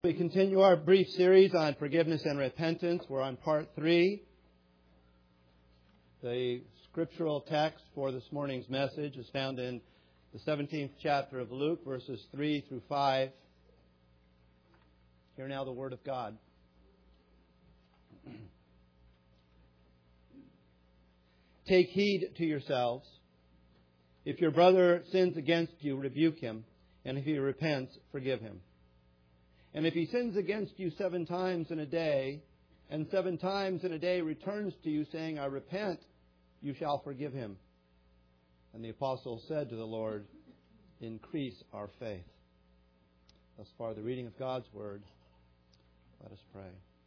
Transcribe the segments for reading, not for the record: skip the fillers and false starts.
We continue our brief series on forgiveness and repentance. We're on part 3. The scriptural text for this morning's message is found in the 17th chapter of Luke, verses 3 through 5. Hear now the word of God. Take heed to yourselves. If your brother sins against you, rebuke him, and if he repents, forgive him. And if he sins against you 7 times in a day, and 7 times in a day returns to you saying, I repent, you shall forgive him. And the apostle said to the Lord, increase our faith. Thus far the reading of God's word. Let us pray.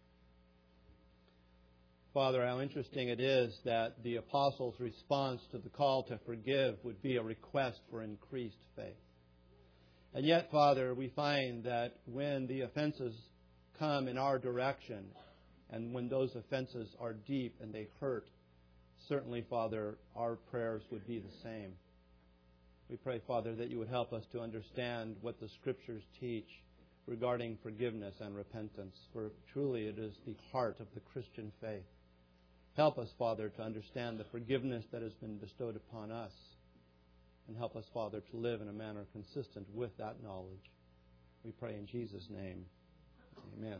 Father, how interesting it is that the apostle's response to the call to forgive would be a request for increased faith. And yet, Father, we find that when the offenses come in our direction, and when those offenses are deep and they hurt, certainly, Father, our prayers would be the same. We pray, Father, that you would help us to understand what the Scriptures teach regarding forgiveness and repentance, for truly it is the heart of the Christian faith. Help us, Father, to understand the forgiveness that has been bestowed upon us. And help us, Father, to live in a manner consistent with that knowledge. We pray in Jesus' name. Amen.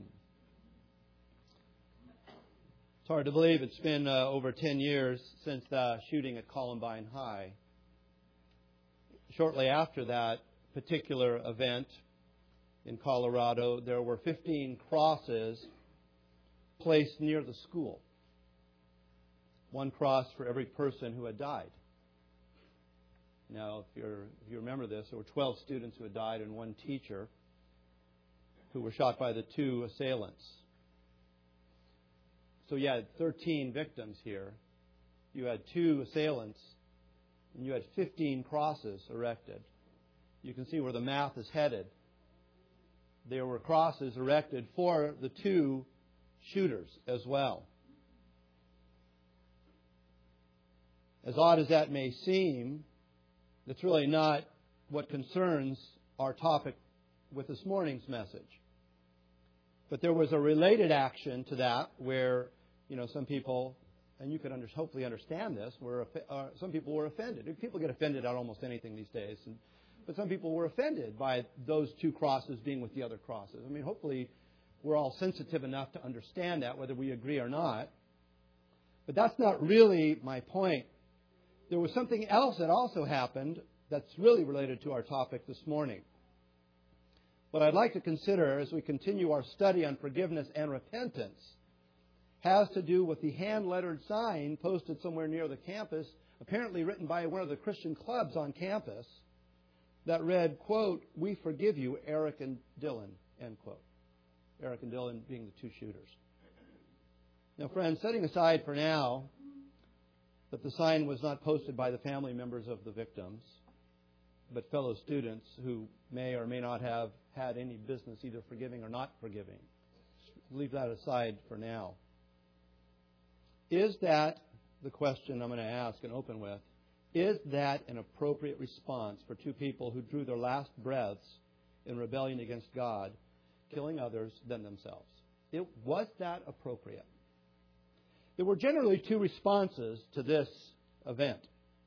It's hard to believe it's been over 10 years since the shooting at Columbine High. Shortly after that particular event in Colorado, there were 15 crosses placed near the school. 1 cross for every person who had died. Now, if you remember this, there were 12 students who had died and 1 teacher who were shot by the 2 assailants. So you had 13 victims here. You had 2 assailants, and you had 15 crosses erected. You can see where the math is headed. There were crosses erected for the 2 shooters as well. As odd as that may seem, that's really not what concerns our topic with this morning's message. But there was a related action to that where, some people, and you can hopefully understand this, some people were offended. People get offended at almost anything these days. But some people were offended by those 2 crosses being with the other crosses. I mean, hopefully we're all sensitive enough to understand that, whether we agree or not. But that's not really my point. There was something else that also happened that's really related to our topic this morning. What I'd like to consider as we continue our study on forgiveness and repentance has to do with the hand-lettered sign posted somewhere near the campus, apparently written by one of the Christian clubs on campus, that read, quote, "We forgive you, Eric and Dylan," end quote. Eric and Dylan being the 2 shooters. Now, friends, setting aside for now that the sign was not posted by the family members of the victims, but fellow students who may or may not have had any business either forgiving or not forgiving. Leave that aside for now. Is that the question I'm going to ask and open with? Is that an appropriate response for 2 people who drew their last breaths in rebellion against God, killing others than themselves? Was that appropriate? There were generally 2 responses to this event.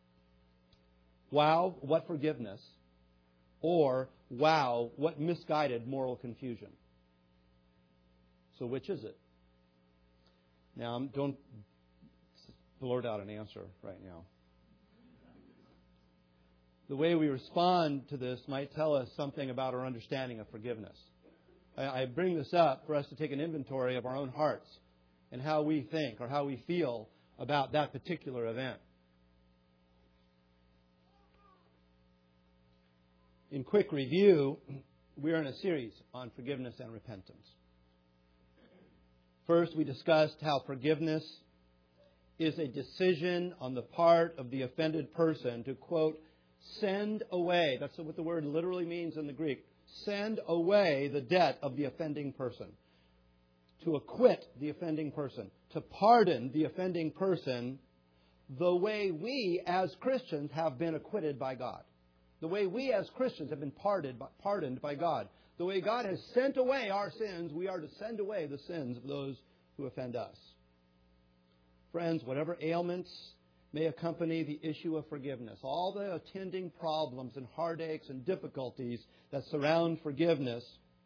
Wow, what forgiveness. Or, wow, what misguided moral confusion. So which is it? Now, don't blurt out an answer right now. The way we respond to this might tell us something about our understanding of forgiveness. I bring this up for us to take an inventory of our own hearts and how we think or how we feel about that particular event. In quick review, we are in a series on forgiveness and repentance. First, we discussed how forgiveness is a decision on the part of the offended person to, quote, send away. That's what the word literally means in the Greek. Send away the debt of the offending person. To acquit the offending person. To pardon the offending person the way we as Christians have been acquitted by God. The way we as Christians have been pardoned by God. The way God has sent away our sins, we are to send away the sins of those who offend us. Friends, whatever ailments may accompany the issue of forgiveness, all the attending problems and heartaches and difficulties that surround forgiveness,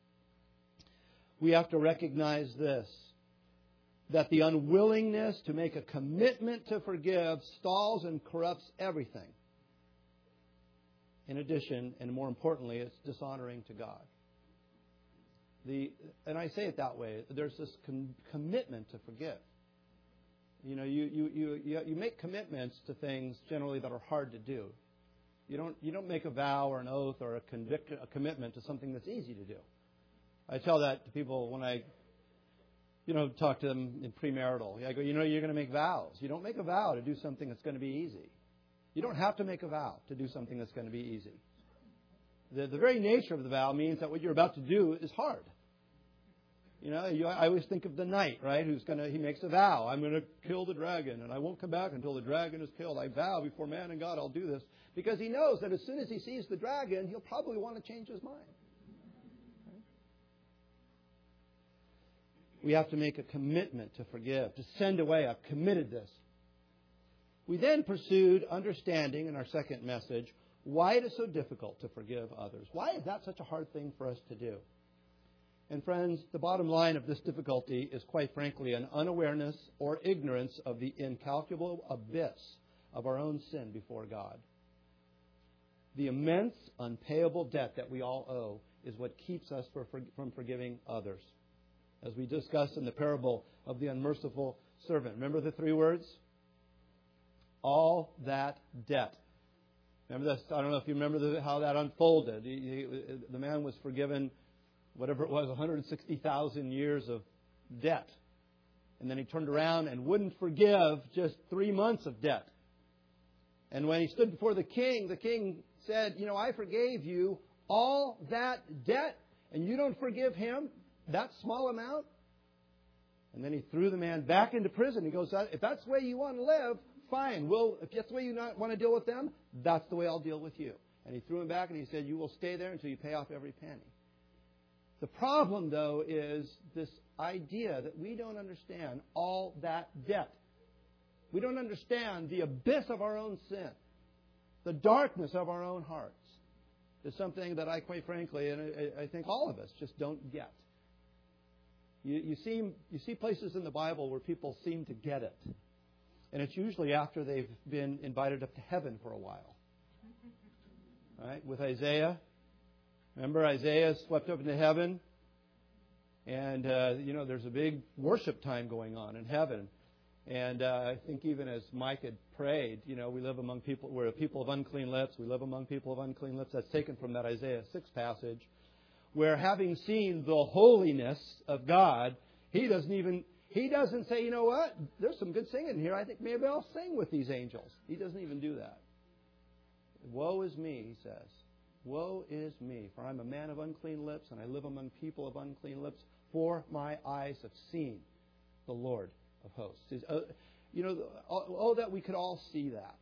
we have to recognize this, that the unwillingness to make a commitment to forgive stalls and corrupts everything. In addition, and more importantly, it's dishonoring to God. And I say it that way, there's this commitment to forgive. You know, you make commitments to things generally that are hard to do. You don't make a vow or an oath or a commitment to something that's easy to do. I tell that to people when I, talk to them in premarital. I go, you're going to make vows. You don't make a vow to do something that's going to be easy. You don't have to make a vow to do something that's going to be easy. The very nature of the vow means that what you're about to do is hard. I always think of the knight, right? He makes a vow. I'm going to kill the dragon, and I won't come back until the dragon is killed. I vow before man and God I'll do this. Because he knows that as soon as he sees the dragon, he'll probably want to change his mind. Right? We have to make a commitment to forgive, to send away. I've committed this. We then pursued understanding in our second message why it is so difficult to forgive others. Why is that such a hard thing for us to do? And friends, the bottom line of this difficulty is quite frankly an unawareness or ignorance of the incalculable abyss of our own sin before God. The immense, unpayable debt that we all owe is what keeps us from forgiving others. As we discussed in the parable of the unmerciful servant. Remember the three words? All that debt. Remember this? I don't know if you remember how that unfolded. The man was forgiven whatever it was, 160,000 years of debt. And then he turned around and wouldn't forgive just 3 months of debt. And when he stood before the king said, I forgave you all that debt, and you don't forgive him that small amount? And then he threw the man back into prison. He goes, if that's the way you want to live, fine. Well, if that's the way you want to deal with them, that's the way I'll deal with you. And he threw him back and he said, you will stay there until you pay off every penny. The problem, though, is this idea that we don't understand all that debt. We don't understand the abyss of our own sin, the darkness of our own hearts. Is something that I, quite frankly, and I think all of us just don't get. You see places in the Bible where people seem to get it. And it's usually after they've been invited up to heaven for a while. All right? With Isaiah. Remember, Isaiah swept up into heaven. And, there's a big worship time going on in heaven. And I think even as Mike had prayed, we live among people, we're a people of unclean lips. We live among people of unclean lips. That's taken from that Isaiah 6 passage. Where having seen the holiness of God, He doesn't say, you know what, there's some good singing here. I think maybe I'll sing with these angels. He doesn't even do that. Woe is me, he says. Woe is me, for I'm a man of unclean lips, and I live among people of unclean lips, for my eyes have seen the Lord of hosts. That we could all see that.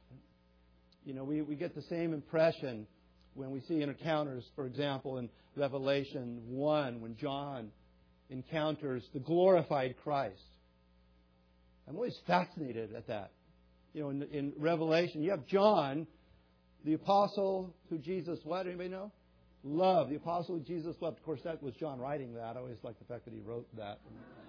We get the same impression when we see encounters, for example, in Revelation 1, when John encounters the glorified Christ. I'm always fascinated at that. In Revelation, you have John, the apostle who Jesus, what? Anybody know? Loved. The apostle who Jesus loved. Of course, that was John writing that. I always like the fact that he wrote that.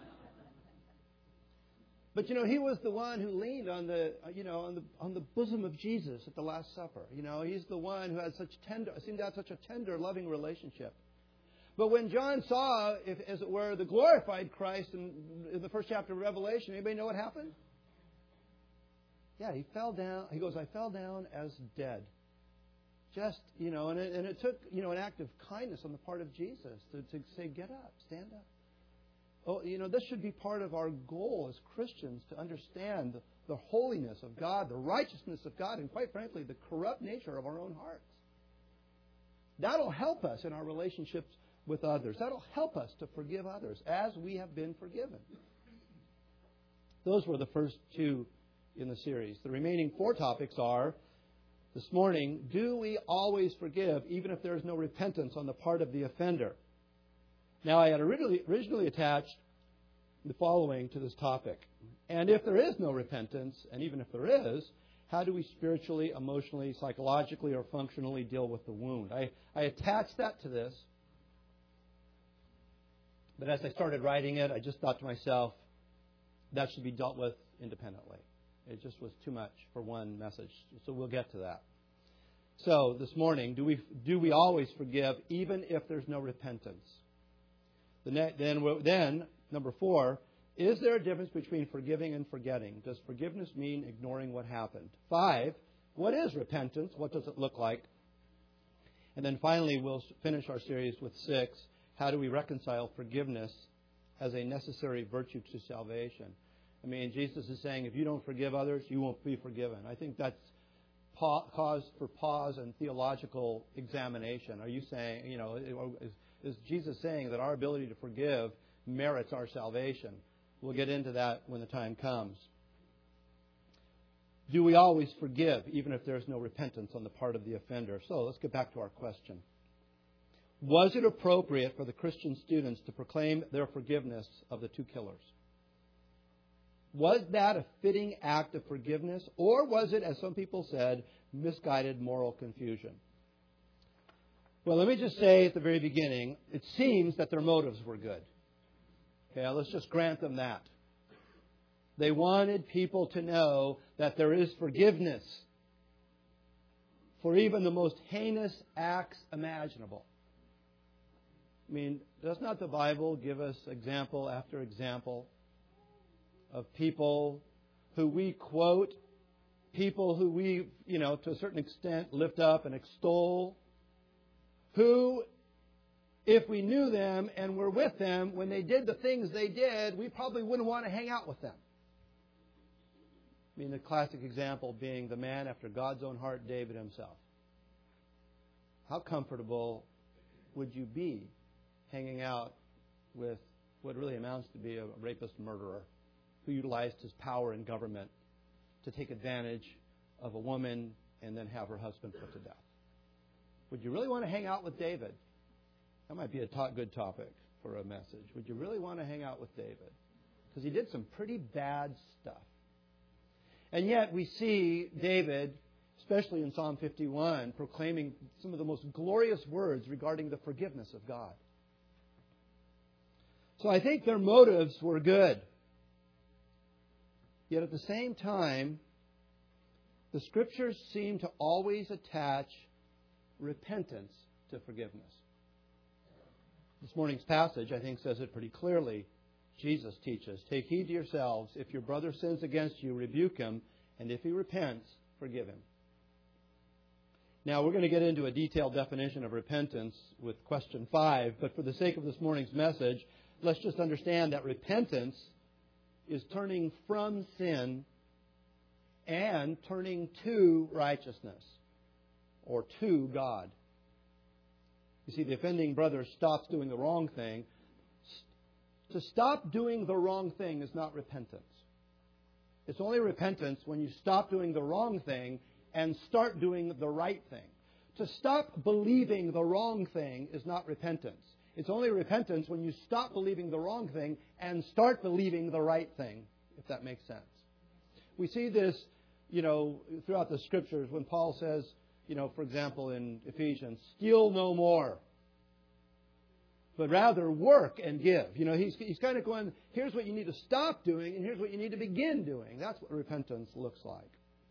But, he was the one who leaned on the bosom of Jesus at the Last Supper. He's the one who had seemed to have such a tender, loving relationship. But when John saw, as it were, the glorified Christ in the first chapter of Revelation, anybody know what happened? Yeah, he fell down. He goes, I fell down as dead. Just, and it took, an act of kindness on the part of Jesus to say, get up, stand up. Oh, this should be part of our goal as Christians to understand the holiness of God, the righteousness of God, and quite frankly, the corrupt nature of our own hearts. That'll help us in our relationships with others. That'll help us to forgive others as we have been forgiven. Those were the first two in the series. The remaining 4 topics are, this morning, do we always forgive even if there is no repentance on the part of the offender? Now, I had originally attached the following to this topic. And if there is no repentance, and even if there is, how do we spiritually, emotionally, psychologically, or functionally deal with the wound? I attached that to this. But as I started writing it, I just thought to myself, that should be dealt with independently. It just was too much for one message. So we'll get to that. So this morning, do we always forgive even if there's no repentance? Then, number 4, is there a difference between forgiving and forgetting? Does forgiveness mean ignoring what happened? 5, what is repentance? What does it look like? And then finally, we'll finish our series with 6, how do we reconcile forgiveness as a necessary virtue to salvation? I mean, Jesus is saying, if you don't forgive others, you won't be forgiven. I think that's cause for pause and theological examination. Are you saying, is Jesus saying that our ability to forgive merits our salvation? We'll get into that when the time comes. Do we always forgive, even if there's no repentance on the part of the offender? So let's get back to our question. Was it appropriate for the Christian students to proclaim their forgiveness of the 2 killers? Was that a fitting act of forgiveness, or was it, as some people said, misguided moral confusion? Well, let me just say at the very beginning, it seems that their motives were good. Okay, let's just grant them that. They wanted people to know that there is forgiveness for even the most heinous acts imaginable. I mean, does not the Bible give us example after example of people who we quote, people who we, to a certain extent lift up and extol, who, if we knew them and were with them when they did the things they did, we probably wouldn't want to hang out with them. I mean, the classic example being the man after God's own heart, David himself. How comfortable would you be hanging out with what really amounts to be a rapist murderer who utilized his power in government to take advantage of a woman and then have her husband put to death? Would you really want to hang out with David? That might be a good topic for a message. Would you really want to hang out with David? Because he did some pretty bad stuff. And yet we see David, especially in Psalm 51, proclaiming some of the most glorious words regarding the forgiveness of God. So I think their motives were good. Yet at the same time, the Scriptures seem to always attach repentance to forgiveness. This morning's passage, I think, says it pretty clearly. Jesus teaches, take heed to yourselves. If your brother sins against you, rebuke him. And if he repents, forgive him. Now, we're going to get into a detailed definition of repentance with question 5. But for the sake of this morning's message, let's just understand that repentance is turning from sin and turning to righteousness or to God. You see, the offending brother stops doing the wrong thing. To stop doing the wrong thing is not repentance. It's only repentance when you stop doing the wrong thing and start doing the right thing. To stop believing the wrong thing is not repentance. It's only repentance when you stop believing the wrong thing and start believing the right thing, if that makes sense. We see this, throughout the Scriptures when Paul says, for example, in Ephesians, steal no more, but rather work and give. He's kind of going, here's what you need to stop doing, and here's what you need to begin doing. That's what repentance looks like.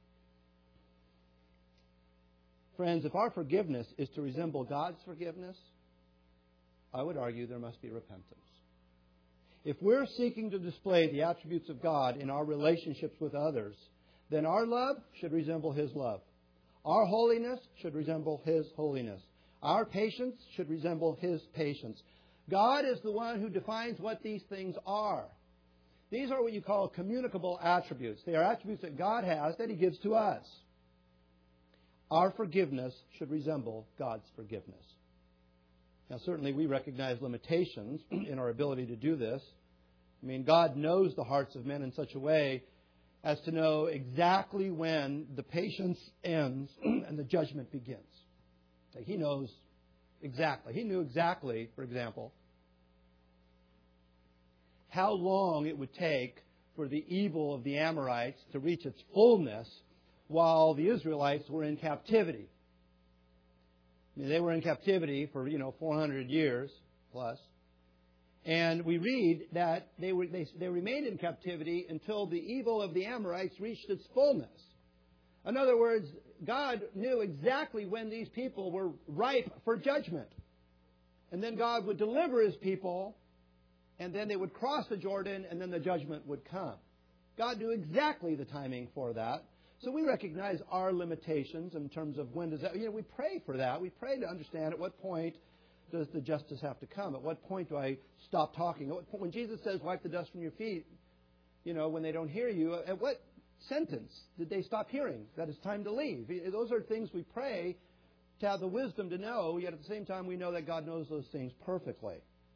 Friends, if our forgiveness is to resemble God's forgiveness, I would argue there must be repentance. If we're seeking to display the attributes of God in our relationships with others, then our love should resemble His love. Our holiness should resemble His holiness. Our patience should resemble His patience. God is the one who defines what these things are. These are what you call communicable attributes. They are attributes that God has that He gives to us. Our forgiveness should resemble God's forgiveness. Now, certainly we recognize limitations in our ability to do this. I mean, God knows the hearts of men in such a way as to know exactly when the patience ends and the judgment begins. He knows exactly. He knew exactly, for example, how long it would take for the evil of the Amorites to reach its fullness while the Israelites were in captivity. I mean, they were in captivity for, 400 years plus. And we read that they remained in captivity until the evil of the Amorites reached its fullness. In other words, God knew exactly when these people were ripe for judgment. And then God would deliver His people, and then they would cross the Jordan, and then the judgment would come. God knew exactly the timing for that. So we recognize our limitations in terms of when does that... we pray for that. We pray to understand at what point does the justice have to come? At what point do I stop talking? When Jesus says, wipe the dust from your feet, when they don't hear you, at what sentence did they stop hearing that it's time to leave? Those are things we pray to have the wisdom to know, yet at the same time we know that God knows those things perfectly.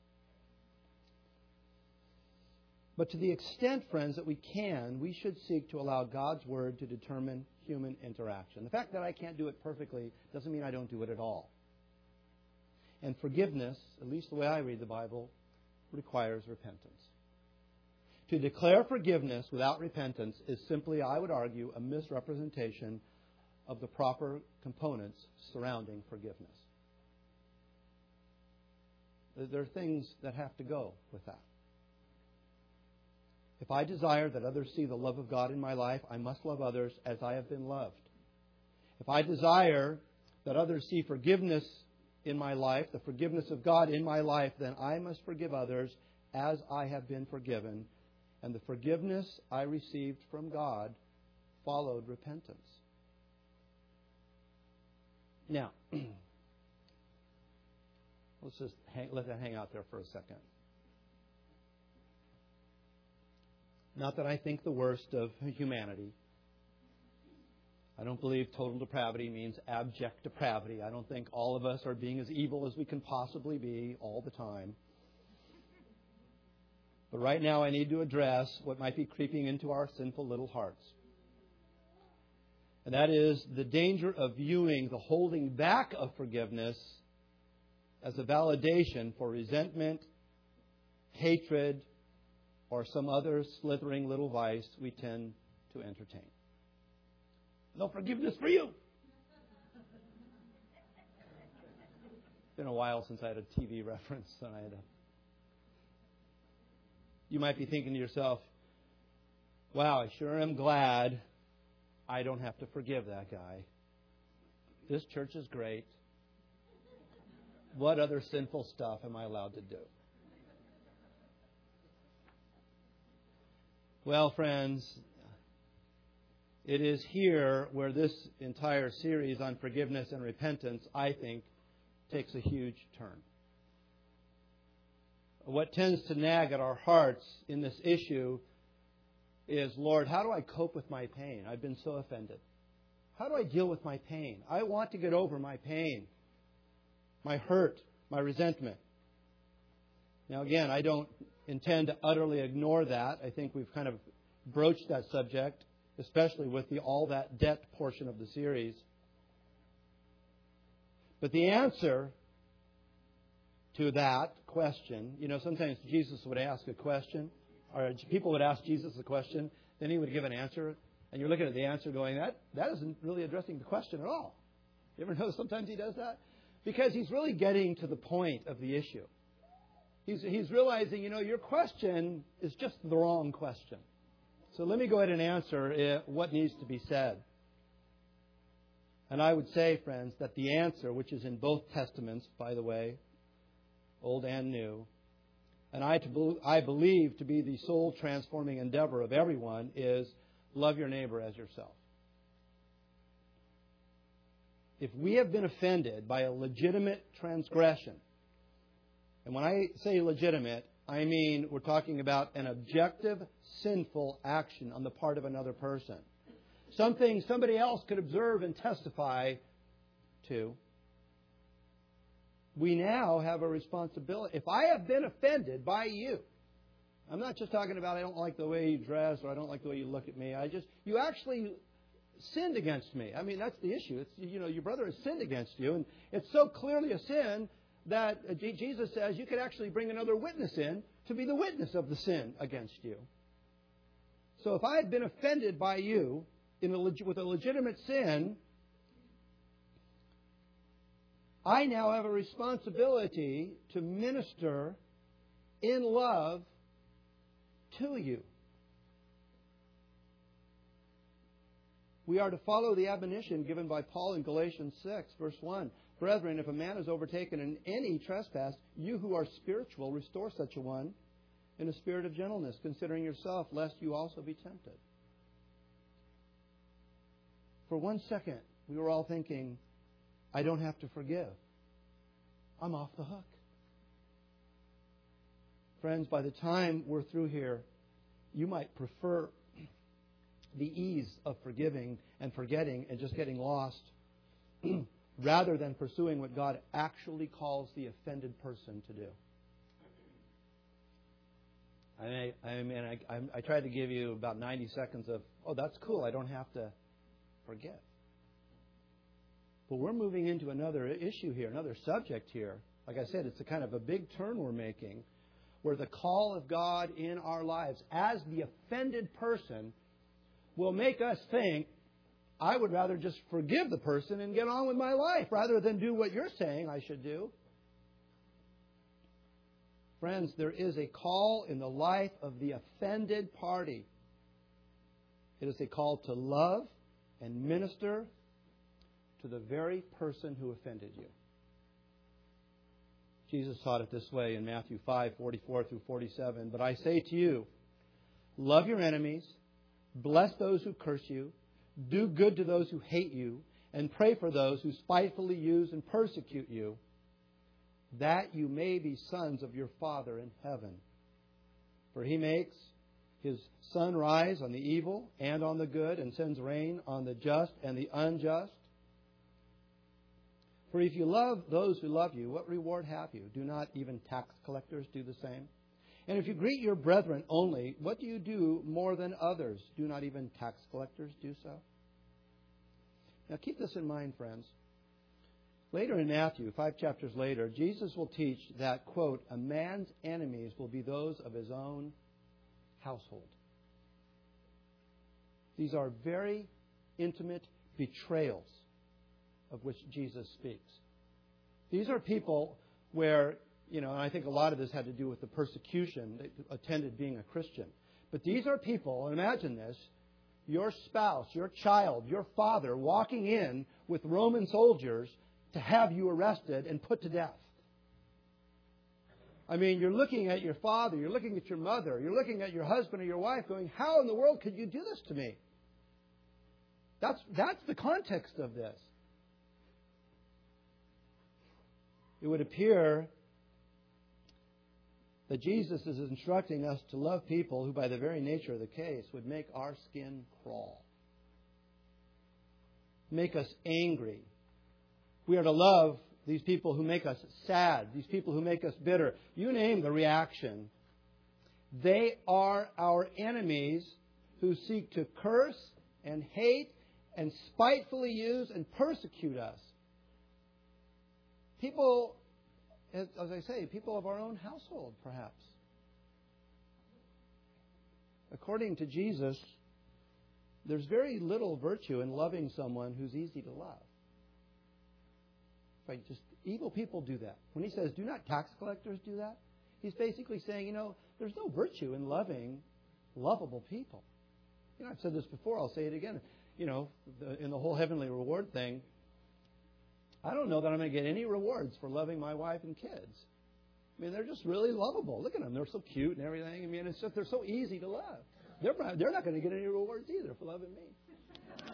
But to the extent, friends, that we can, we should seek to allow God's Word to determine human interaction. The fact that I can't do it perfectly doesn't mean I don't do it at all. And forgiveness, at least the way I read the Bible, requires repentance. To declare forgiveness without repentance is simply, I would argue, a misrepresentation of the proper components surrounding forgiveness. There are things that have to go with that. If I desire that others see the love of God in my life, I must love others as I have been loved. If I desire that others see forgiveness in my life, the forgiveness of God in my life, then I must forgive others as I have been forgiven. And the forgiveness I received from God followed repentance. Now, let's just let that hang out there for a second. Not that I think the worst of humanity. I don't believe total depravity means abject depravity. I don't think all of us are being as evil as we can possibly be all the time. But right now I need to address what might be creeping into our sinful little hearts. And that is the danger of viewing the holding back of forgiveness as a validation for resentment, hatred, or some other slithering little vice we tend to entertain. No forgiveness for you. It's been a while since I had a TV reference. You might be thinking to yourself, wow, I sure am glad I don't have to forgive that guy. This church is great. What other sinful stuff am I allowed to do? Well, friends, it is here where this entire series on forgiveness and repentance, I think, takes a huge turn. What tends to nag at our hearts in this issue is, Lord, how do I cope with my pain? I've been so offended. How do I deal with my pain? I want to get over my pain, my hurt, my resentment. Now, again, I don't intend to utterly ignore that. I think we've kind of broached that subject, especially with the all that debt portion of the series. But the answer to that question, sometimes Jesus would ask a question, or people would ask Jesus a question, then He would give an answer, and you're looking at the answer going, that isn't really addressing the question at all. You ever notice sometimes He does that? Because He's really getting to the point of the issue. He's realizing, your question is just the wrong question. So let me go ahead and answer what needs to be said. And I would say, friends, that the answer, which is in both Testaments, by the way, Old and New, and I believe to be the soul transforming endeavor of everyone, is love your neighbor as yourself. If we have been offended by a legitimate transgression, and when I say legitimate, I mean we're talking about an objective, sinful action on the part of another person. Something somebody else could observe and testify to. We now have a responsibility. If I have been offended by you, I'm not just talking about I don't like the way you dress or I don't like the way you look at me. You actually sinned against me. I mean, that's the issue. It's, your brother has sinned against you, and it's so clearly a sin that Jesus says you could actually bring another witness in to be the witness of the sin against you. So if I had been offended by you with a legitimate sin, I now have a responsibility to minister in love to you. We are to follow the admonition given by Paul in Galatians 6, verse 1. Brethren, if a man is overtaken in any trespass, you who are spiritual, restore such a one in a spirit of gentleness, considering yourself, lest you also be tempted. For 1 second, we were all thinking, I don't have to forgive. I'm off the hook. Friends, by the time we're through here, you might prefer the ease of forgiving and forgetting and just getting lost rather than pursuing what God actually calls the offended person to do. I tried to give you about 90 seconds of, oh, that's cool, I don't have to forgive. But we're moving into another issue here, another subject here. Like I said, it's a kind of a big turn we're making, where the call of God in our lives as the offended person will make us think, I would rather just forgive the person and get on with my life rather than do what you're saying I should do. Friends, there is a call in the life of the offended party. It is a call to love and minister to the very person who offended you. Jesus taught it this way in Matthew 5:44 through 47. But I say to you, love your enemies, bless those who curse you, do good to those who hate you, and pray for those who spitefully use and persecute you, that you may be sons of your Father in heaven. For He makes His sun rise on the evil and on the good, and sends rain on the just and the unjust. For if you love those who love you, what reward have you? Do not even tax collectors do the same? And if you greet your brethren only, what do you do more than others? Do not even tax collectors do so? Now keep this in mind, friends. Later in Matthew, 5 chapters later, Jesus will teach that, quote, a man's enemies will be those of his own household. These are very intimate betrayals of which Jesus speaks. These are people where, and I think a lot of this had to do with the persecution that attended being a Christian. But these are people, and imagine this, your spouse, your child, your father walking in with Roman soldiers to have you arrested and put to death. I mean, you're looking at your father, you're looking at your mother, you're looking at your husband or your wife going, how in the world could you do this to me? That's the context of this. It would appear that Jesus is instructing us to love people who, by the very nature of the case, would make our skin crawl, make us angry. We are to love these people who make us sad, these people who make us bitter. You name the reaction. They are our enemies who seek to curse and hate and spitefully use and persecute us. People, as I say, people of our own household, perhaps. According to Jesus, there's very little virtue in loving someone who's easy to love. Right, just evil people do that. When He says, do not tax collectors do that, He's basically saying, there's no virtue in loving lovable people. I've said this before, I'll say it again. In the whole heavenly reward thing, I don't know that I'm going to get any rewards for loving my wife and kids. I mean, they're just really lovable. Look at them. They're so cute and everything. I mean, it's just they're so easy to love. They're not going to get any rewards either for loving me.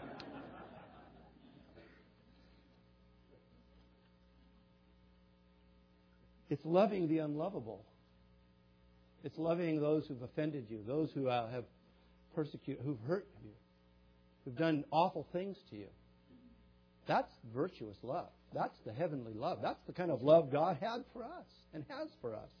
It's loving the unlovable. It's loving those who've offended you, those who have persecuted, who've hurt you, who've done awful things to you. That's virtuous love. That's the heavenly love. That's the kind of love God had for us and has for us.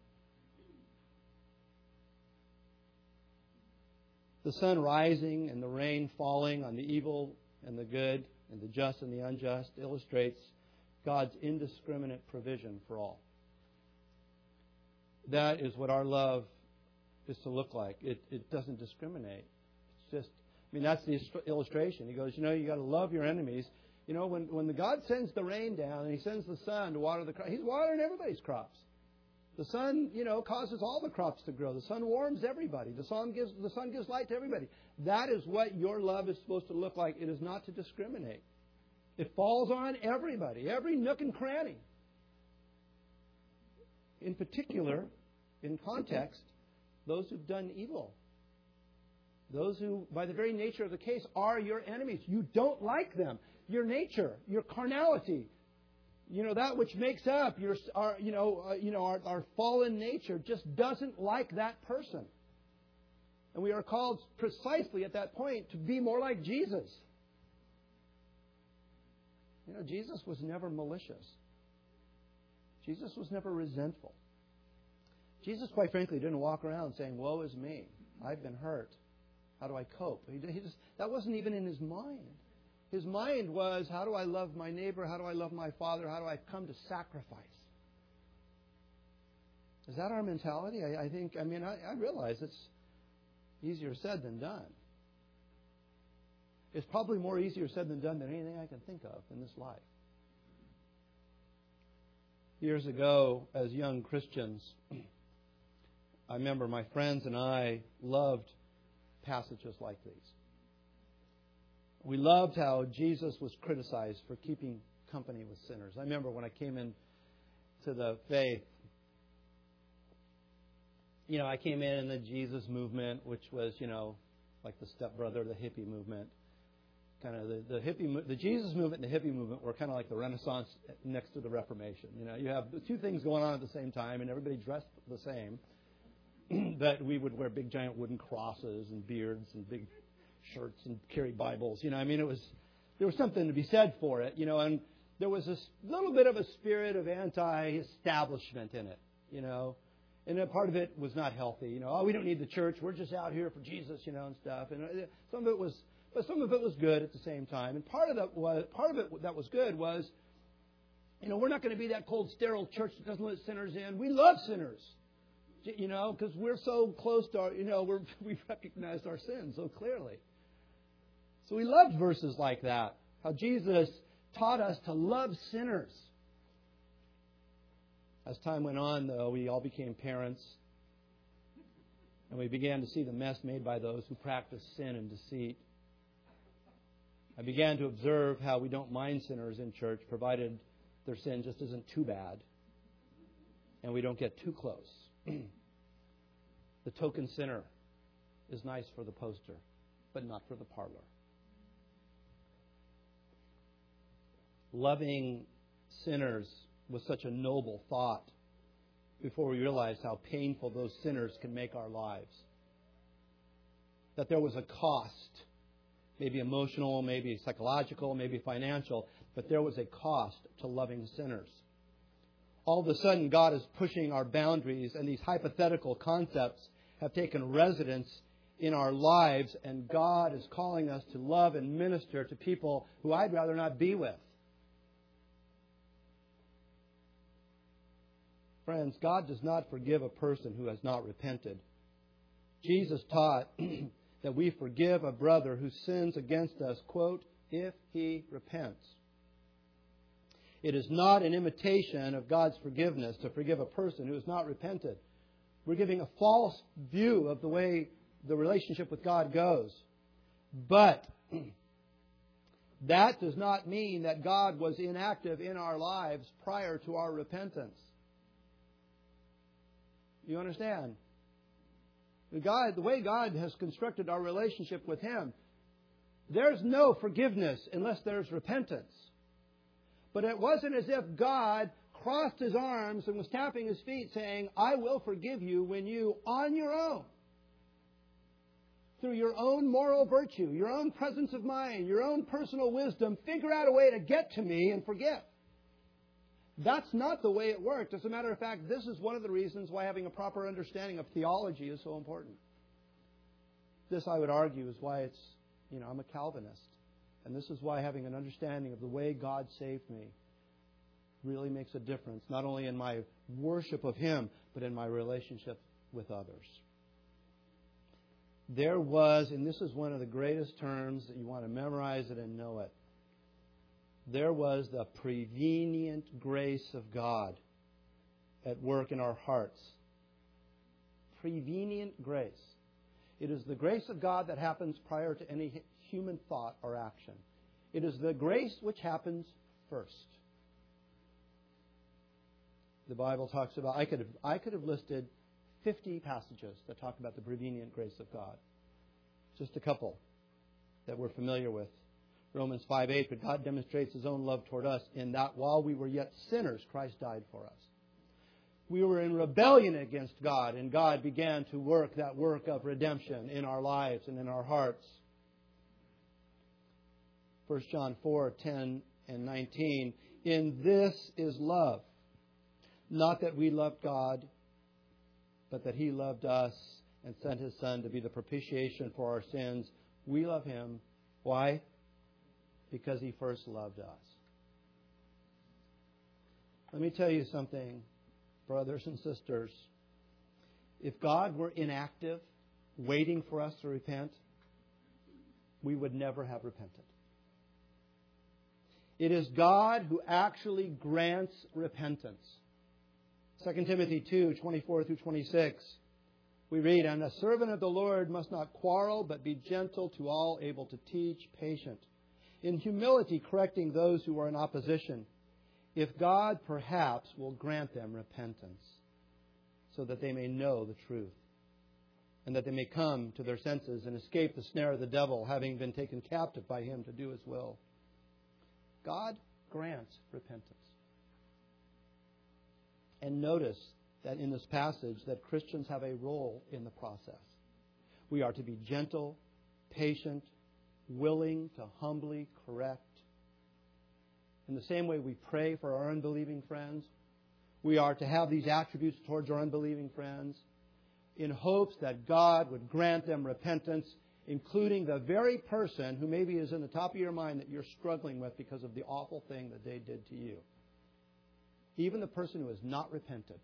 The sun rising and the rain falling on the evil and the good and the just and the unjust illustrates God's indiscriminate provision for all. That is what our love is to look like. It doesn't discriminate. It's just, that's the illustration. He goes, you got to love your enemies. When the God sends the rain down and He sends the sun to water the crops, He's watering everybody's crops. The sun, causes all the crops to grow. The sun warms everybody. The sun gives light to everybody. That is what your love is supposed to look like. It is not to discriminate. It falls on everybody, every nook and cranny. In particular, in context, those who've done evil. Those who, by the very nature of the case, are your enemies. You don't like them. Your nature, your carnality, that which makes up our fallen nature just doesn't like that person. And we are called precisely at that point to be more like Jesus. Jesus was never malicious. Jesus was never resentful. Jesus, quite frankly, didn't walk around saying, "Woe is me. I've been hurt. How do I cope?" That wasn't even in His mind. His mind was, how do I love my neighbor? How do I love my Father? How do I come to sacrifice? Is that our mentality? I realize it's easier said than done. It's probably more easier said than done than anything I can think of in this life. Years ago, as young Christians, I remember my friends and I loved passages like these. We loved how Jesus was criticized for keeping company with sinners. I remember when I came into the faith, I came in the Jesus movement, which was, like the stepbrother, the hippie movement. Kind of the Jesus movement and the hippie movement were kind of like the Renaissance next to the Reformation. You have the two things going on at the same time, and everybody dressed the same. But we would wear big giant wooden crosses and beards and big shirts and carry Bibles. There was something to be said for it. And there was this little bit of a spirit of anti-establishment in it. And a part of it was not healthy. We don't need the church. We're just out here for Jesus, and stuff. And some of it was good at the same time. And part of it that was good was, we're not going to be that cold, sterile church that doesn't let sinners in. We love sinners, because we're so close to our, we've recognized our sins so clearly. So we loved verses like that. How Jesus taught us to love sinners. As time went on, though, we all became parents. And we began to see the mess made by those who practice sin and deceit. I began to observe how we don't mind sinners in church, provided their sin just isn't too bad. And we don't get too close. The token sinner is nice for the poster, but not for the parlor. Loving sinners was such a noble thought before we realized how painful those sinners can make our lives. That there was a cost, maybe emotional, maybe psychological, maybe financial, but there was a cost to loving sinners. All of a sudden, God is pushing our boundaries, and these hypothetical concepts have taken residence in our lives, and God is calling us to love and minister to people who I'd rather not be with. Friends, God does not forgive a person who has not repented. Jesus taught that we forgive a brother who sins against us, quote, if he repents. It is not an imitation of God's forgiveness to forgive a person who has not repented. We're giving a false view of the way the relationship with God goes. But that does not mean that God was inactive in our lives prior to our repentance. You understand? The way God has constructed our relationship with Him, there's no forgiveness unless there's repentance. But it wasn't as if God crossed His arms and was tapping His feet saying, I will forgive you when you, on your own, through your own moral virtue, your own presence of mind, your own personal wisdom, figure out a way to get to me and forgive. That's not the way it worked. As a matter of fact, this is one of the reasons why having a proper understanding of theology is so important. This, I would argue, is why I'm a Calvinist. And this is why having an understanding of the way God saved me really makes a difference, not only in my worship of Him, but in my relationship with others. There was, and this is one of the greatest terms that you want to memorize it and know it, there was the prevenient grace of God at work in our hearts. Prevenient grace. It is the grace of God that happens prior to any human thought or action. It is the grace which happens first. The Bible talks about, I could have listed 50 passages that talk about the prevenient grace of God. Just a couple that we're familiar with. Romans 5:8, but God demonstrates His own love toward us in that while we were yet sinners, Christ died for us. We were in rebellion against God, and God began to work that work of redemption in our lives and in our hearts. 1 John 4:10 and 19, in this is love, not that we loved God, but that He loved us and sent His Son to be the propitiation for our sins. We love Him. Why? Because He first loved us. Let me tell you something, brothers and sisters. If God were inactive, waiting for us to repent, we would never have repented. It is God who actually grants repentance. 2 Timothy 2:24 through 26. We read, and a servant of the Lord must not quarrel, but be gentle to all, able to teach, patient, in humility correcting those who are in opposition, if God perhaps will grant them repentance, so that they may know the truth, and that they may come to their senses and escape the snare of the devil, having been taken captive by him to do His will. God grants repentance. And notice that in this passage that Christians have a role in the process. We are to be gentle, patient, willing to humbly correct. In the same way we pray for our unbelieving friends, we are to have these attributes towards our unbelieving friends in hopes that God would grant them repentance, including the very person who maybe is in the top of your mind that you're struggling with because of the awful thing that they did to you. Even the person who has not repented.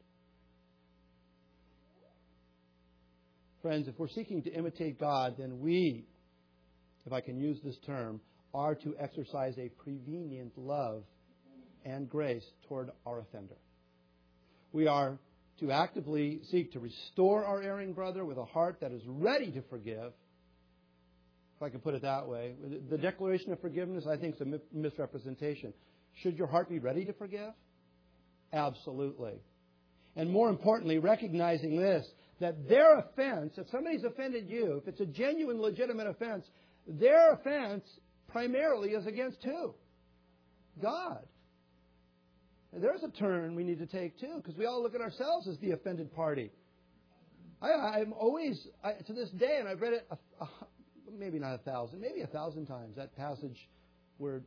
Friends, if we're seeking to imitate God, then we, if I can use this term, are to exercise a prevenient love and grace toward our offender. We are to actively seek to restore our erring brother with a heart that is ready to forgive. If I can put it that way. The declaration of forgiveness, I think, is a misrepresentation. Should your heart be ready to forgive? Absolutely. And more importantly, recognizing this, that their offense, if somebody's offended you, if it's a genuine, legitimate offense, their offense primarily is against who? God. And there's a turn we need to take too, because we all look at ourselves as the offended party. I'm always, to this day, and I've read it maybe not 1,000, maybe 1,000 times, that passage where,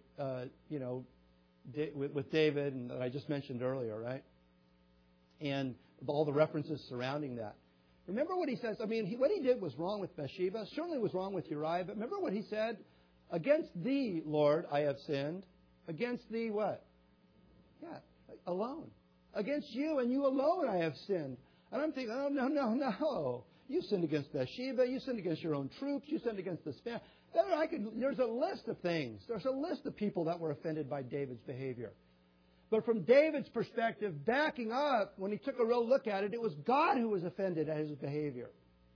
with David and that I just mentioned earlier, right? And all the references surrounding that. Remember what he says? I mean, what he did was wrong with Bathsheba. Certainly was wrong with Uriah. But remember what he said? Against thee, Lord, I have sinned. Against thee what? Yeah, alone. Against you and you alone I have sinned. And I'm thinking, oh, no. You sinned against Bathsheba. You sinned against your own troops. You sinned against the span. There's a list of things. There's a list of people that were offended by David's behavior. But from David's perspective, backing up, when he took a real look at it, it was God who was offended at his behavior.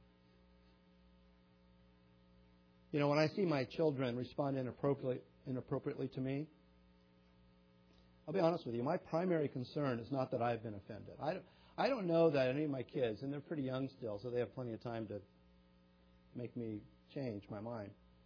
You know, when I see my children respond inappropriately to me, I'll be honest with you, my primary concern is not that I've been offended. I don't know that any of my kids, and they're pretty young still, so they have plenty of time to make me change my mind.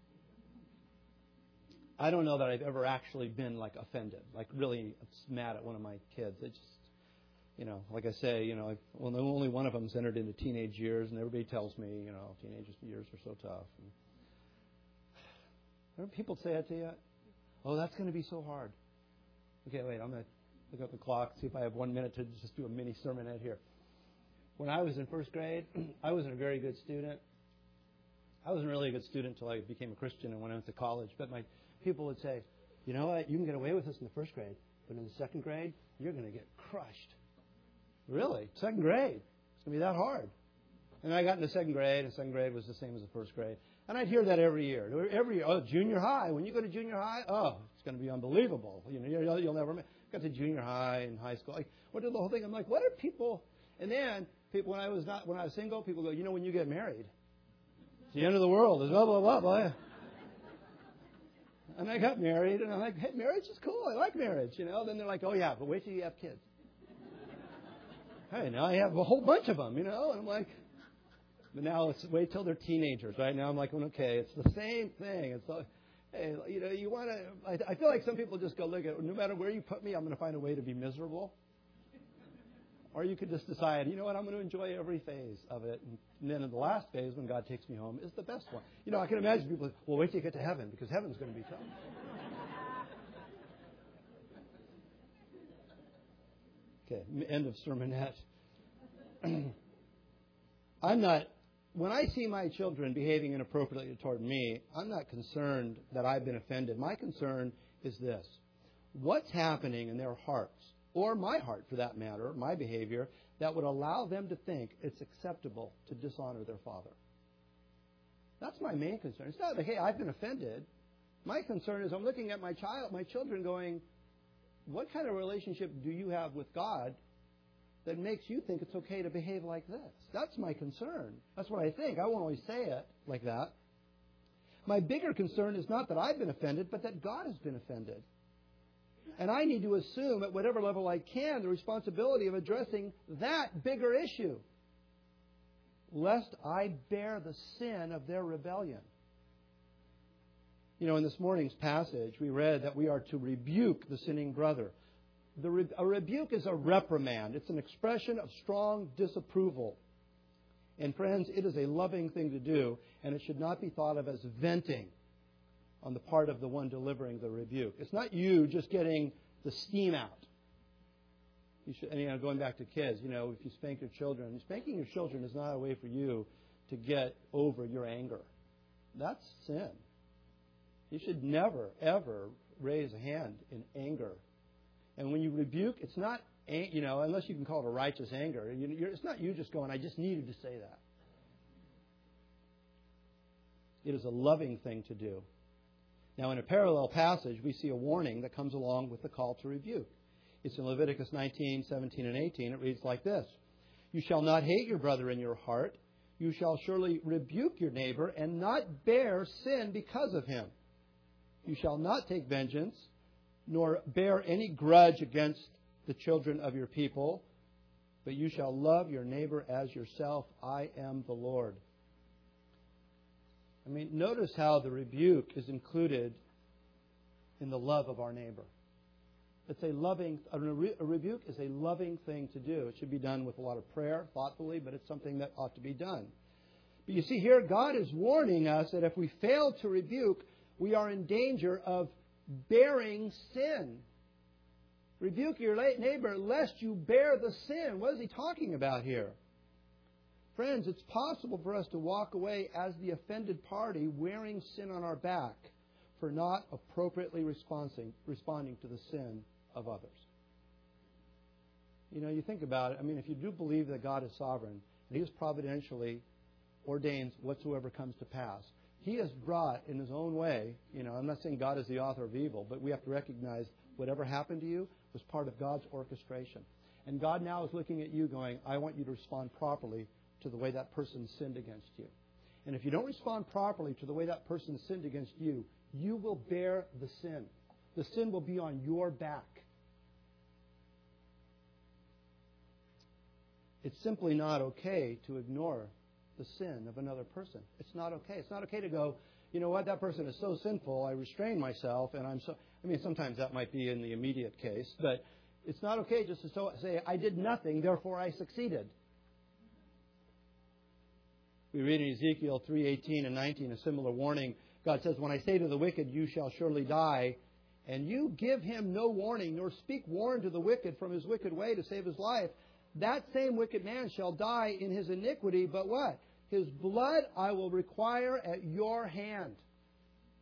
I don't know that I've ever actually been offended, really mad at one of my kids. It just, like I say, only one of them's entered into teenage years, and everybody tells me, teenage years are so tough. And remember people say that to you? Oh, that's going to be so hard. Okay, wait, I'm going to look up the clock, see if I have 1 minute to just do a mini sermonette here. When I was in first grade, I wasn't a very good student. I wasn't really a good student until I became a Christian and when I went to college. But my people would say, you know what, you can get away with this in the first grade, but in the second grade, you're going to get crushed. Really? Second grade? It's going to be that hard. And I got into second grade, and second grade was the same as the first grade. And I'd hear that every year. Junior high. When you go to junior high, it's going to be unbelievable. You'll never got to junior high and high school. What did the whole thing? I'm like, what are people? And then people, when I was single, people go, when you get married, it's the end of the world. It's blah blah blah blah. And I got married, and I'm like, hey, marriage is cool. I like marriage. Then they're like, oh yeah, but wait till you have kids. Hey, now I have a whole bunch of them. And I'm like. But now it's wait till they're teenagers, right? Now I'm like, okay, it's the same thing. It's like, hey, you want to. I feel like some people just go, look at no matter where you put me, I'm going to find a way to be miserable. Or you could just decide, you know what, I'm going to enjoy every phase of it, and then in the last phase, when God takes me home, is the best one. I can imagine people, well, wait till you get to heaven because heaven's going to be tough. Okay, end of sermonette. When I see my children behaving inappropriately toward me, I'm not concerned that I've been offended. My concern is this. What's happening in their hearts, or my heart for that matter, my behavior, that would allow them to think it's acceptable to dishonor their father? That's my main concern. It's not like, hey, I've been offended. My concern is I'm looking at my children going, what kind of relationship do you have with God that makes you think it's okay to behave like this? That's my concern. That's what I think. I won't always say it like that. My bigger concern is not that I've been offended, but that God has been offended. And I need to assume at whatever level I can the responsibility of addressing that bigger issue, lest I bear the sin of their rebellion. In this morning's passage, we read that we are to rebuke the sinning brother. A rebuke is a reprimand. It's an expression of strong disapproval. And friends, it is a loving thing to do, and it should not be thought of as venting on the part of the one delivering the rebuke. It's not you just getting the steam out. Going back to kids, if you spank your children, spanking your children is not a way for you to get over your anger. That's sin. You should never, ever raise a hand in anger. And when you rebuke, it's not, unless you can call it a righteous anger, it's not you just going, I just needed to say that. It is a loving thing to do. Now, in a parallel passage, we see a warning that comes along with the call to rebuke. It's in Leviticus 19, 17, and 18. It reads like this. You shall not hate your brother in your heart. You shall surely rebuke your neighbor and not bear sin because of him. You shall not take vengeance, nor bear any grudge against the children of your people, but you shall love your neighbor as yourself. I am the Lord. Notice how the rebuke is included in the love of our neighbor. It's a rebuke is a loving thing to do. It should be done with a lot of prayer, thoughtfully, but it's something that ought to be done. But you see here, God is warning us that if we fail to rebuke, we are in danger of bearing sin. Rebuke your neighbor lest you bear the sin. What is he talking about here? Friends, it's possible for us to walk away as the offended party wearing sin on our back for not appropriately responding to the sin of others. You think about it. If you do believe that God is sovereign, and He has providentially ordains whatsoever comes to pass, He has brought in His own way, I'm not saying God is the author of evil, but we have to recognize whatever happened to you was part of God's orchestration. And God now is looking at you going, I want you to respond properly to the way that person sinned against you. And if you don't respond properly to the way that person sinned against you, you will bear the sin. The sin will be on your back. It's simply not okay to ignore the sin of another person. It's not okay. It's not okay to go, you know what, that person is so sinful, I restrain myself, and sometimes that might be in the immediate case, but it's not okay just to say, I did nothing, therefore I succeeded. We read in Ezekiel 3:18 and 19 a similar warning. God says, when I say to the wicked, you shall surely die, and you give him no warning, nor speak warn to the wicked from his wicked way to save his life, that same wicked man shall die in his iniquity, but what? His blood I will require at your hand.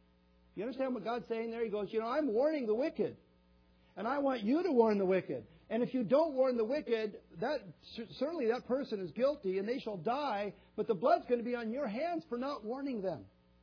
You understand what God's saying there? He goes, I'm warning the wicked. And I want you to warn the wicked. And if you don't warn the wicked, certainly that person is guilty and they shall die, but the blood's going to be on your hands for not warning them.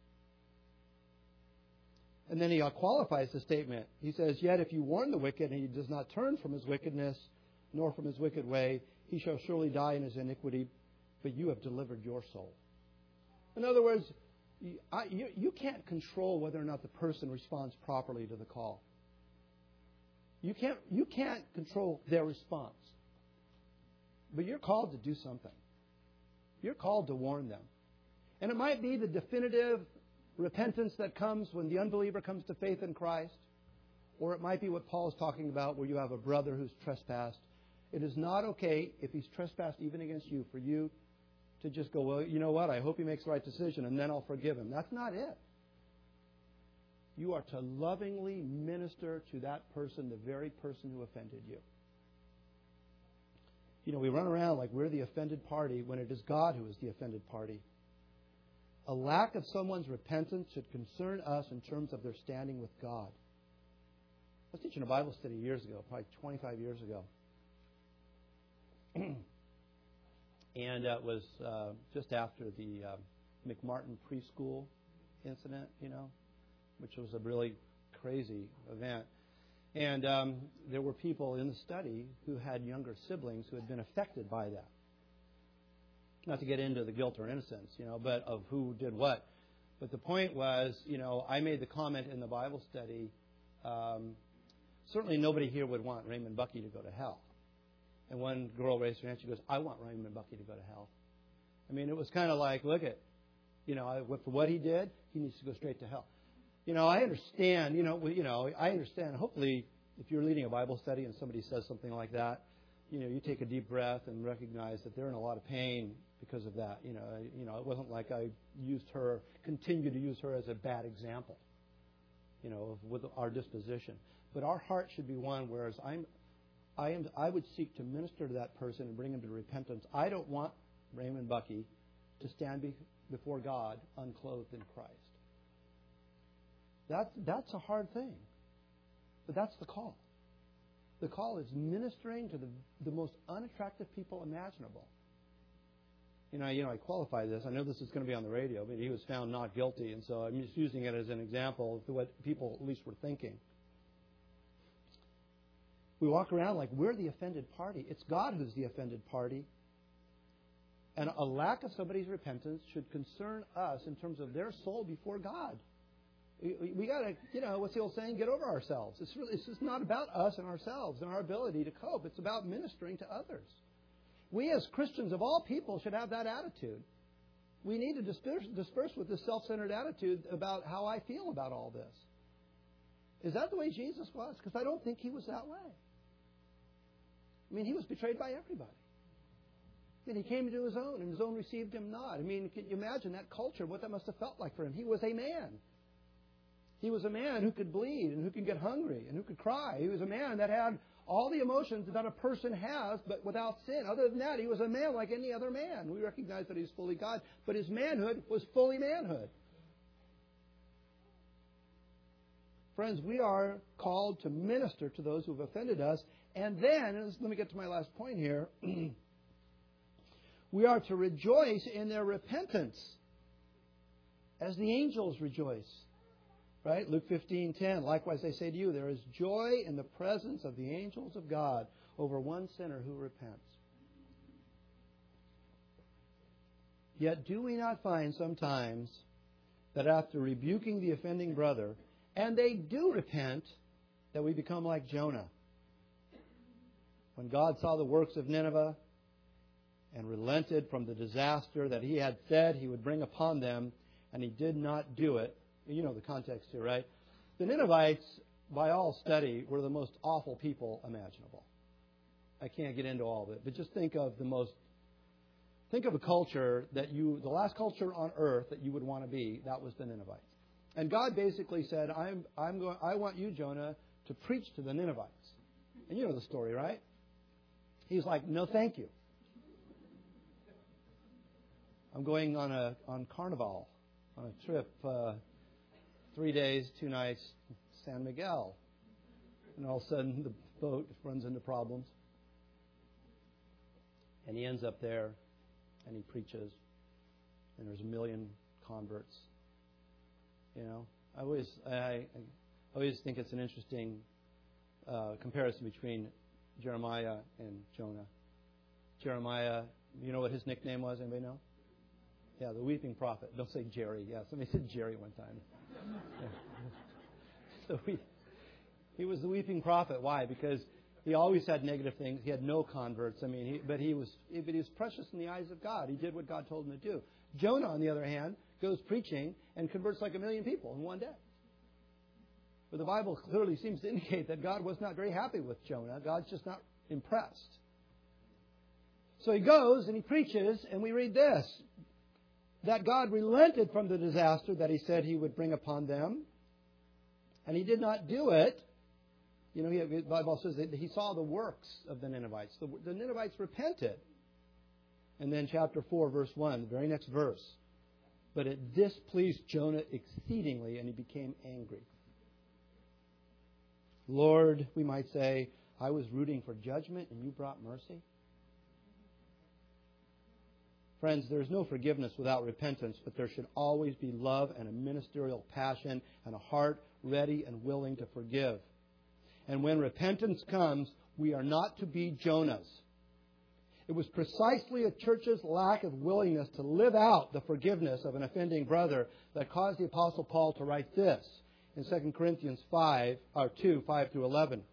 And then he qualifies the statement. He says, yet if you warn the wicked and he does not turn from his wickedness, nor from his wicked way, he shall surely die in his iniquity, but you have delivered your soul. In other words, you can't control whether or not the person responds properly to the call. You can't control their response. But you're called to do something. You're called to warn them. And it might be the definitive repentance that comes when the unbeliever comes to faith in Christ. Or it might be what Paul is talking about, where you have a brother who's trespassed. It is not okay, if he's trespassed even against you, for you to just go, well, you know what, I hope he makes the right decision, and then I'll forgive him. That's not it. You are to lovingly minister to that person, the very person who offended you. You know, we run around like we're the offended party when it is God who is the offended party. A lack of someone's repentance should concern us in terms of their standing with God. I was teaching a Bible study years ago, probably 25 years ago. And it was just after the McMartin preschool incident, which was a really crazy event. And there were people in the study who had younger siblings who had been affected by that. Not to get into the guilt or innocence, but of who did what. But the point was, I made the comment in the Bible study, certainly nobody here would want Raymond Bucky to go to hell. And one girl raised her hand. She goes, I want Raymond Bucky to go to hell. I mean, it was kind of like, look at, for what he did, he needs to go straight to hell. I understand, I understand. Hopefully, if you're leading a Bible study and somebody says something like that, you take a deep breath and recognize that they're in a lot of pain because of that. It wasn't like I continue to use her as a bad example, with our disposition. But our heart should be one, whereas I would seek to minister to that person and bring him to repentance. I don't want Raymond Bucky to stand before God unclothed in Christ. That's a hard thing. But that's the call. The call is ministering to the most unattractive people imaginable. I qualify this. I know this is going to be on the radio, but he was found not guilty, and so I'm just using it as an example of what people at least were thinking. We walk around like we're the offended party. It's God who's the offended party. And a lack of somebody's repentance should concern us in terms of their soul before God. We got to, what's the old saying? Get over ourselves. It's just not about us and ourselves and our ability to cope. It's about ministering to others. We as Christians of all people should have that attitude. We need to disperse with this self-centered attitude about how I feel about all this. Is that the way Jesus was? Because I don't think he was that way. I mean, he was betrayed by everybody. And he came to his own, and his own received him not. I mean, can you imagine that culture, what that must have felt like for him? He was a man. He was a man who could bleed and who could get hungry and who could cry. He was a man that had all the emotions that a person has, but without sin. Other than that, he was a man like any other man. We recognize that he's fully God, but his manhood was fully manhood. Friends, we are called to minister to those who have offended us. And then, let me get to my last point here, we are to rejoice in their repentance as the angels rejoice. Right? Luke 15:10. Likewise, I say to you, there is joy in the presence of the angels of God over one sinner who repents. Yet do we not find sometimes that after rebuking the offending brother, and they do repent, that we become like Jonah? When God saw the works of Nineveh and relented from the disaster that he had said he would bring upon them, and he did not do it. You know the context here, right? The Ninevites, by all study, were the most awful people imaginable. I can't get into all of it, but just think of a culture the last culture on earth that you would want to be. That was the Ninevites. And God basically said, I want you, Jonah, to preach to the Ninevites. And you know the story, right? He's like, no, thank you. I'm going on Carnival, on a trip, 3 days, 2 nights, San Miguel. And all of a sudden the boat runs into problems. And he ends up there, and he preaches, and there's 1 million converts. You know, I always think it's an interesting comparison between Jeremiah and Jonah. Jeremiah, you know what his nickname was? Anybody know? Yeah, the weeping prophet. Don't say Jerry. Yeah, somebody said Jerry one time. Yeah. So he was the weeping prophet. Why? Because he always had negative things. He had no converts. I mean, but he was precious in the eyes of God. He did what God told him to do. Jonah, on the other hand, goes preaching and converts like 1 million people in one day. But the Bible clearly seems to indicate that God was not very happy with Jonah. God's just not impressed. So he goes and he preaches, and we read this, that God relented from the disaster that he said he would bring upon them, and he did not do it. You know, the Bible says that he saw the works of the Ninevites. The Ninevites repented. And then chapter 4, verse 1, the very next verse. But it displeased Jonah exceedingly, and he became angry. Lord, we might say, I was rooting for judgment, and you brought mercy. Friends, there is no forgiveness without repentance, but there should always be love and a ministerial passion and a heart ready and willing to forgive. And when repentance comes, we are not to be Jonahs. It was precisely a church's lack of willingness to live out the forgiveness of an offending brother that caused the Apostle Paul to write this in 2 Corinthians 2, 5 through 11.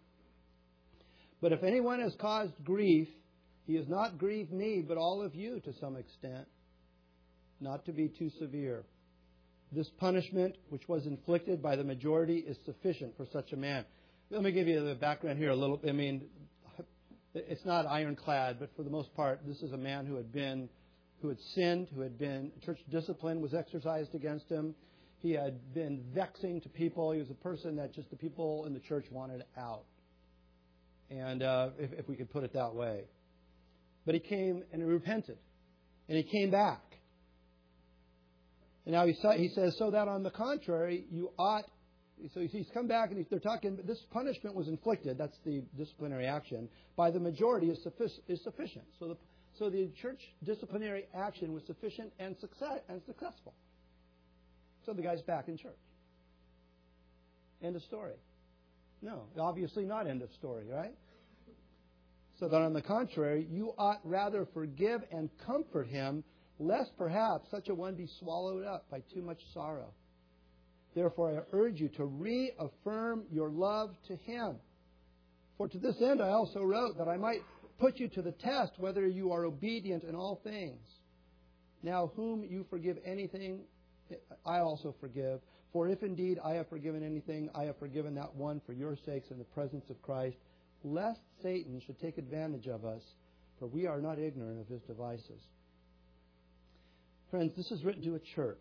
But if anyone has caused grief, he has not grieved me, but all of you to some extent, not to be too severe. This punishment, which was inflicted by the majority, is sufficient for such a man. Let me give you the background here a little. I mean, it's not ironclad, but for the most part, this is a man who had sinned, church discipline was exercised against him. He had been vexing to people. He was a person that just the people in the church wanted out. And if we could put it that way. But he came and he repented. And he came back. And now he says, so that on the contrary, you ought. So he's come back and they're talking, but this punishment was inflicted, that's the disciplinary action, by the majority is sufficient. So the church disciplinary action was sufficient and successful. So the guy's back in church. End of story. No, obviously not end of story, right? So that on the contrary, you ought rather forgive and comfort him, lest perhaps such a one be swallowed up by too much sorrow. Therefore, I urge you to reaffirm your love to him. For to this end I also wrote, that I might put you to the test whether you are obedient in all things. Now, whom you forgive anything, I also forgive. For if indeed I have forgiven anything, I have forgiven that one for your sakes in the presence of Christ, lest Satan should take advantage of us, for we are not ignorant of his devices. Friends, this is written to a church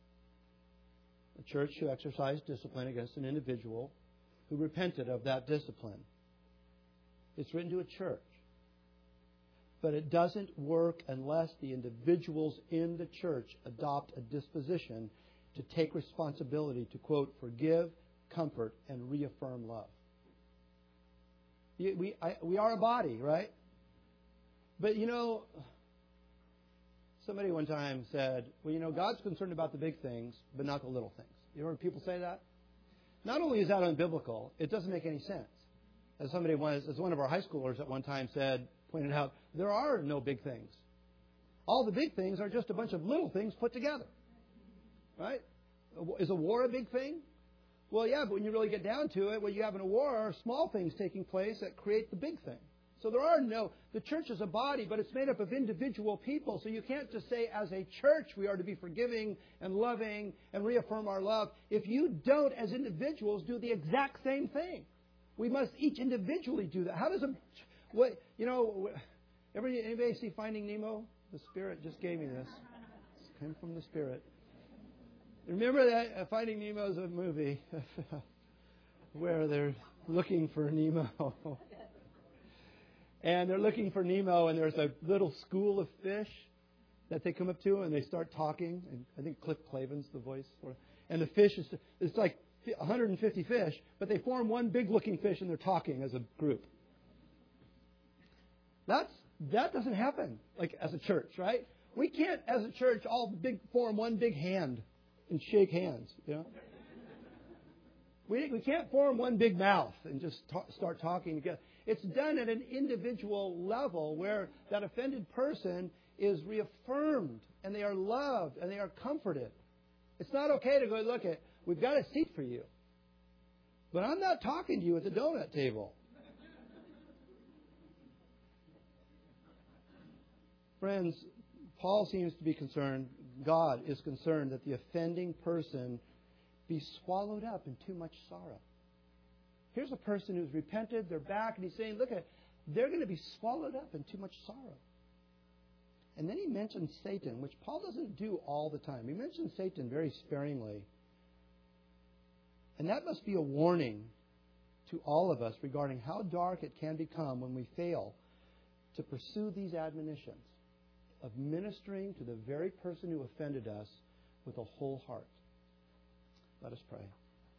who exercised discipline against an individual who repented of that discipline. It's written to a church. But it doesn't work unless the individuals in the church adopt a disposition to take responsibility to, quote, forgive, comfort, and reaffirm love. We are a body, right? But, you know, somebody one time said, well, you know, God's concerned about the big things, but not the little things. You ever heard people say that? Not only is that unbiblical, it doesn't make any sense. As one of our high schoolers at one time pointed out, there are no big things. All the big things are just a bunch of little things put together. Right? Is a war a big thing? Well, yeah, but when you really get down to it, what you have in a war are small things taking place that create the big thing. So the church is a body, but it's made up of individual people. So you can't just say as a church we are to be forgiving and loving and reaffirm our love if you don't, as individuals, do the exact same thing. We must each individually do that. How does anybody see Finding Nemo? The Spirit just gave me this. It came from the Spirit. Remember that Finding Nemo is a movie where they're looking for Nemo. And they're looking for Nemo, and there's a little school of fish that they come up to, and they start talking. And I think Cliff Clavin's the voice for it. And the fish it's like 150 fish, but they form one big-looking fish, and they're talking as a group. That's That doesn't happen, like, as a church, right? We can't, as a church, all form one big hand and shake hands, you know? We can't form one big mouth and just start talking together. It's done at an individual level where that offended person is reaffirmed and they are loved and they are comforted. It's not okay to go, look, we've got a seat for you, but I'm not talking to you at the donut table. Friends, Paul seems to be concerned, God is concerned that the offending person be swallowed up in too much sorrow. Here's a person who's repented, they're back, and he's saying, look, they're going to be swallowed up in too much sorrow. And then he mentions Satan, which Paul doesn't do all the time. He mentions Satan very sparingly. And that must be a warning to all of us regarding how dark it can become when we fail to pursue these admonitions of ministering to the very person who offended us with a whole heart. Let us pray.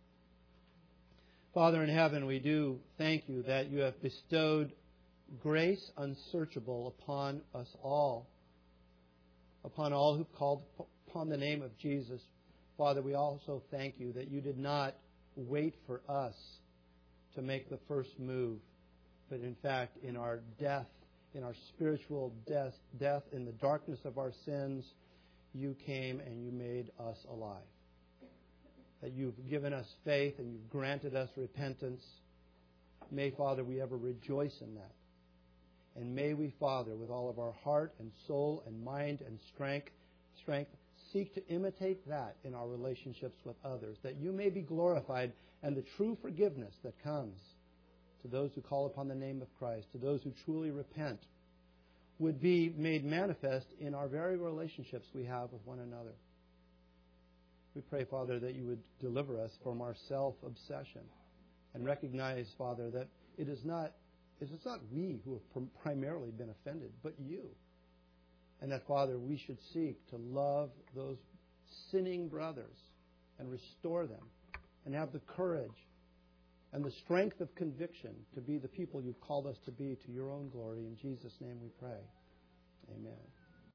Father in heaven, we do thank you that you have bestowed grace unsearchable upon us all, upon all who've called upon the name of Jesus. Father, we also thank you that you did not wait for us to make the first move, but in fact, in our death, in our spiritual death, in the darkness of our sins, you came and you made us alive. That you've given us faith and you've granted us repentance. May, Father, we ever rejoice in that. And may we, Father, with all of our heart and soul and mind and strength, seek to imitate that in our relationships with others, that you may be glorified and the true forgiveness that comes to those who call upon the name of Christ, to those who truly repent, would be made manifest in our very relationships we have with one another. We pray, Father, that you would deliver us from our self-obsession and recognize, Father, that it's not we who have primarily been offended, but you. And that, Father, we should seek to love those sinning brothers and restore them and have the courage and the strength of conviction to be the people you've called us to be to your own glory. In Jesus' name we pray. Amen.